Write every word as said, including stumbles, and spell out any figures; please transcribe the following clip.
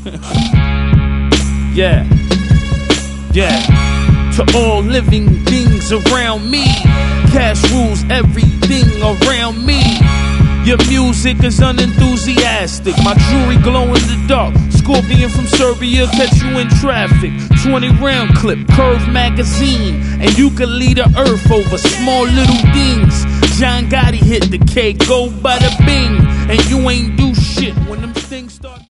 Yeah, yeah. To all living things around me, cash rules everything around me. Your music is unenthusiastic, my jewelry glow in the dark. Scorpion from Serbia, catch you in traffic. twenty round clip, Curve magazine, and you can lead the earth over small little things. John Gotti hit the cake, go bada bing, and you ain't do shit when them things start.